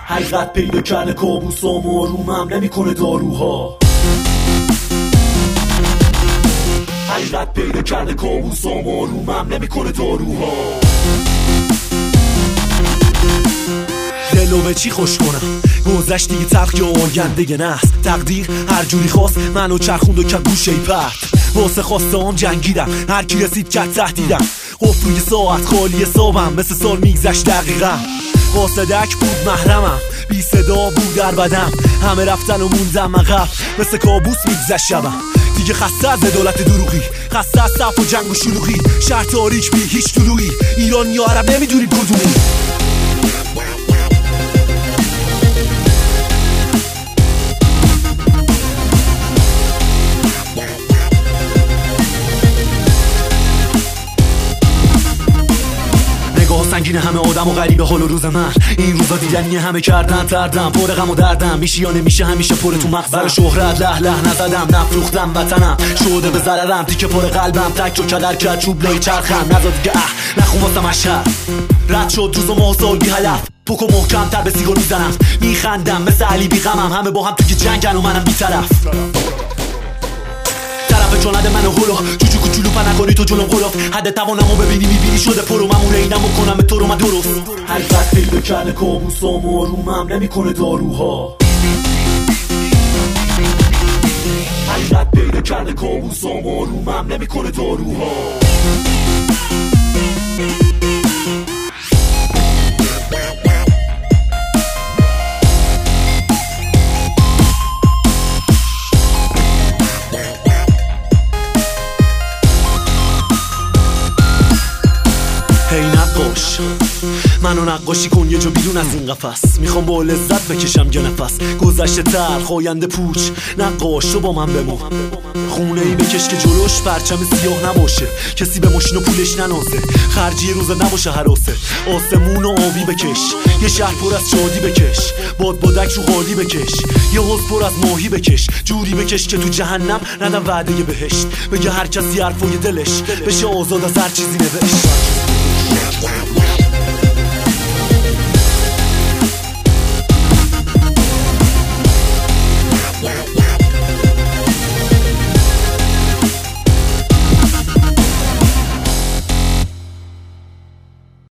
حقیقت پیدا کرده کابوسام آرومم نمیکنه داروها. حقیقت پیدا کرده کابوسام آرومم نمیکنه داروها. دلو به چی خوش کنم گذشت دیگه تلخ یا آینده نست. تقدیر هر جوری خواست منو چرخوند و کرد گوشه پرت. واسه خواسته هم جنگیدم هر کی رسید کرد تهدیدم. قفل روی ساعت خالی حسابم مثل سال میگذشت دقیقم. واسدک بود محرمم بی صدا بود در بدم. همه رفتن و موندم عقب مثل کابوس میگذشت شبم. دیگه خسته از عدالت دروغی، خسته از صف و جنگ و شلوغی. شهر تاریک بی هیچ طلوعی، ایران یا عرب نمیدونید کدومی. سنگین همه آدم و غریبه حال و روز من. این روزا دیدنی همه کردن تردم پر غم و دردم. میشه یا نمیشه همیشه پر تو مغزم. برای شهرت له نزدم نفروختم وطنم شده به ضررم. تیکه پر قلبم تک و کدر کرد چوب لای چرخم. نزا دیگه نخون واسم اشهر رد شد روز و ماه سال بی هدف. پک و محکم تر به سیگار میزنم میخندم مثل علی بی غمم. همه با هم توی جنگن و منم بی طرف. جانده منو هلو جوجو کوچولو پا نکنی تو جلوم غلاف. حد توانمو ببینی میبینی شده پرو ممونه اینمو کنم تو رو من درست. حقیقت پیدا کرده کابوسام آرومم نمیکنه داروها. حقیقت پیدا کرده کابوسام آرومم نمیکنه داروها. منو نقاشی کن یه جا بیرون از این قفس. میخوام با لذت بکشم یه نفس. گذشته تلخ آینده پوچ نقاش تو با من بمون. خونه ای بکش که جلوش پرچم سیاه نباشه. کسی به ماشین و پولش ننازه. خرجی روزه نباشه حراسه. آسمون و آبی بکش. یه شهر پر از شادی بکش. بادک رو خالی بکش. یه حوض پر از ماهی بکش. جوری بکش که تو جهنم ندم وعده بهشت. بگه هر کسی حرفای دلش بشه آزاد از هر چیزی نوشت.